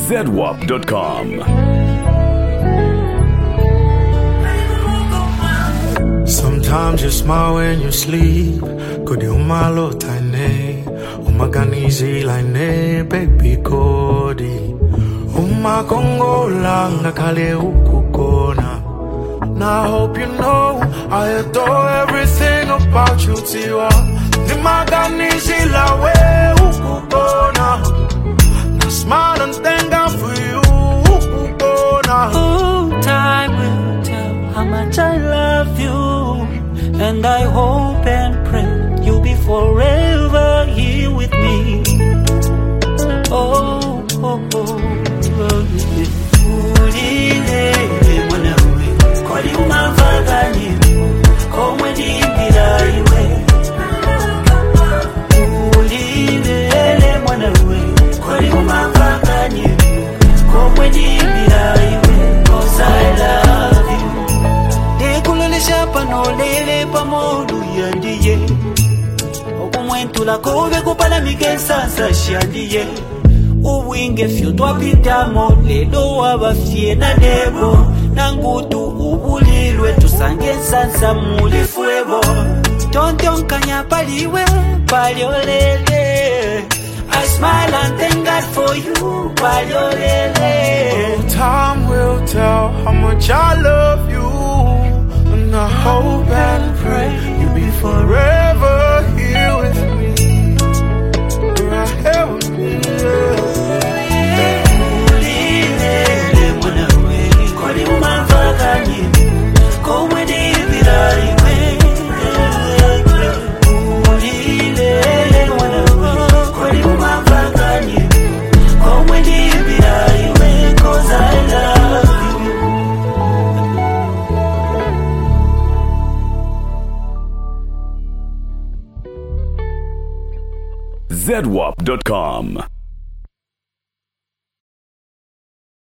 ZWAP.com. Sometimes you smile when you sleep. Kodi umalo tine, umaganizi line, baby Kodi. Umakongola ngakale ukukona. Now I hope you know I adore everything about you, Tiwa. Nimaganizi lawe ukukona. Now smile and thank God for you, ukukona. Oh, time will tell how much I love you. And I hope and pray you'll be forever here with me. Oh, oh, oh, oh, yeah. Ulilele mwanawe, kwali umavagani, komwe dimbira iwe. Ulilele mwanawe, kwali umavagani, komwe dimbira iwe. 'Cause I love you. Dekulolesha panolele pamodu yandiye. Okumwentula kobe kupala mikesa sashandiye. Uwinge fyo twapitamo lelo wabafye na debo. Nangutu ubulilwe tusange sansa mulifuebo. Tontonkanya paliwe paliolele. I smile and thank God for you paliolele. Time will tell how much I love you. And I hope and pray you'll be forever here with me. Right here with me, yeah. Ulilele mwanawe, kwali umavagani, komwe dimbira iwe. Ulilele mwanawe, kwali umavagani, komwe dimbira iwe. 'Cause I love you. ZWAP.com.